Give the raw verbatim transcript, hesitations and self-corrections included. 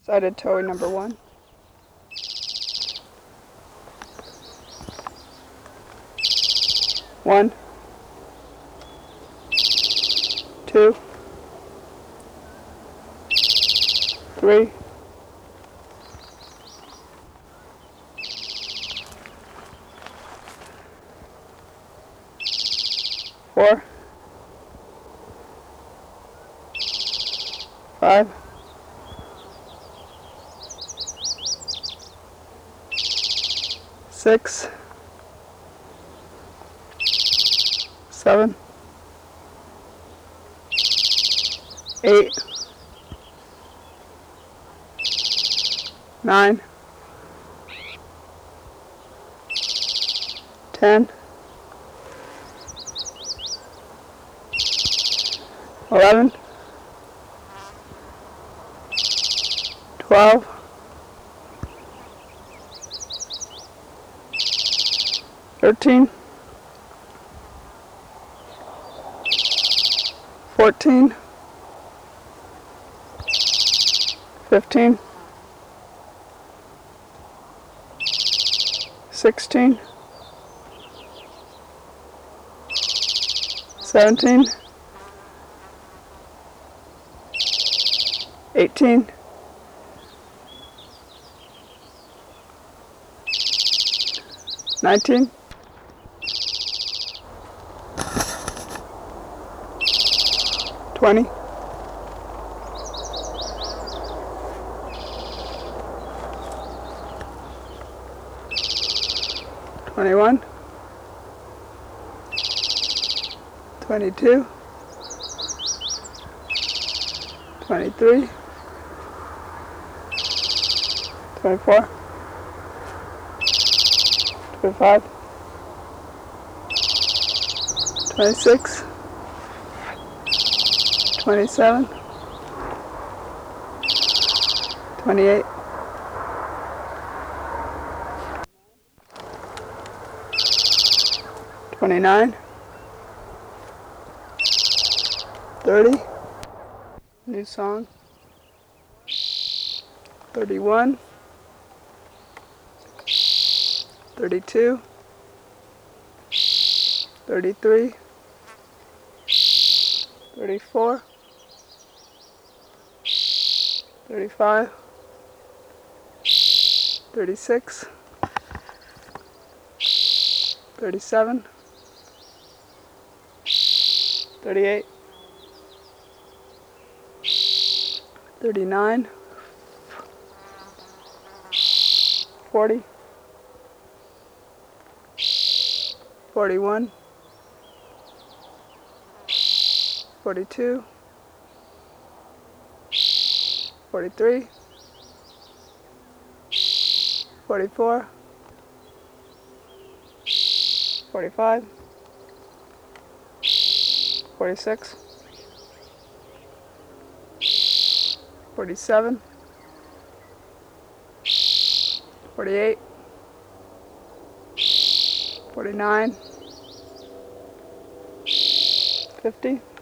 Sided towing number one. One, two, three, four, five, six, seven, eight, nine, ten, eleven, twelve, thirteen, fourteen, fifteen, sixteen, seventeen, eighteen, nineteen, twenty, twenty-one, twenty-two, twenty-three, twenty-four, twenty-five, twenty-six, twenty-seven, twenty-eight, twenty-nine, thirty, new song, thirty-one, thirty-two, thirty-three, thirty-four, thirty-five, thirty-six, thirty-seven, thirty-eight, thirty-nine, forty, forty-one, forty-two, forty-three, forty-four, forty-five, forty-six, forty-seven, forty-eight, forty-nine, fifty,